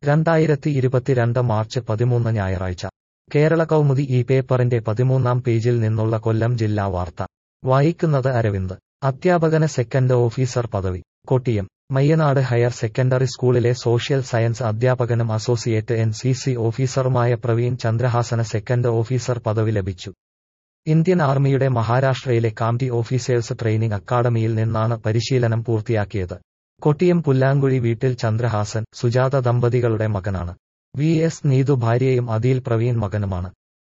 2022 March 13 ഞായറാഴ്ച കേരള കൗമുദി ഈ പേപ്പറിന്റെ 13-ാം പേജിൽ നിന്നുള്ള കൊല്ലം ജില്ലാ വാർത്ത വായിക്കുന്നത് അരവിന്ദ്. അധ്യാപകന് സെക്കൻഡ് ഓഫീസർ പദവി. കൊട്ടിയം മയ്യനാട് ഹയർ സെക്കൻഡറി സ്കൂളിലെ സോഷ്യൽ സയൻസ് അധ്യാപകനും അസോസിയേറ്റ് NCC ഓഫീസറുമായ പ്രവീൺ ചന്ദ്രഹാസന് സെക്കൻഡ് ഓഫീസർ പദവി ലഭിച്ചു. ഇന്ത്യൻ ആർമിയുടെ മഹാരാഷ്ട്രയിലെ കാംടി ഓഫീസേഴ്സ് ട്രെയിനിംഗ് അക്കാഡമിയിൽ നിന്നാണ് പരിശീലനം പൂർത്തിയാക്കിയത്. കൊട്ടിയം പുല്ലാങ്കുഴി വീട്ടിൽ ചന്ദ്രഹാസൻ, സുജാത ദമ്പതികളുടെ മകനാണ്. VS നീതു ഭാര്യയും അദീൽ പ്രവീൺ മകനുമാണ്.